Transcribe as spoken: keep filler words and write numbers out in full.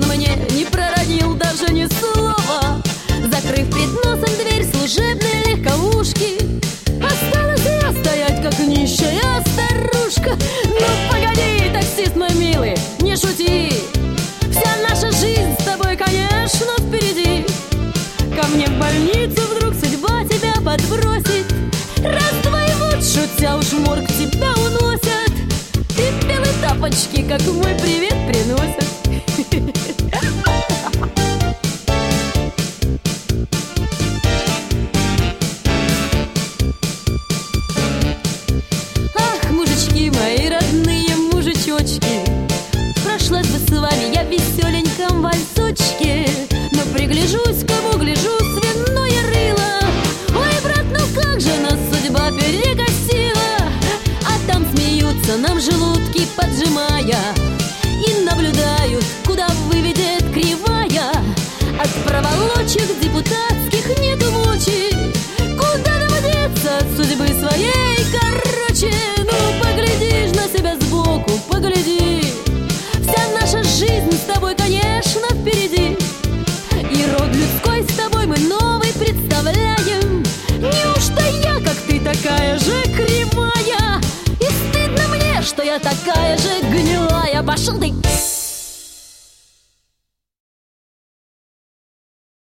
он мне не проронил даже ни слова. Закрыв пред носом дверь служебной легковушки, осталась я стоять, как нищая старушка. Ну погоди, таксист мой милый, не шути, вся наша жизнь с тобой, конечно, впереди. Ко мне в больницу вдруг судьба тебя подбросит, раз-два и вот, шутя уж в морг тебя уносят. И белые тапочки, как мой привет, приносят.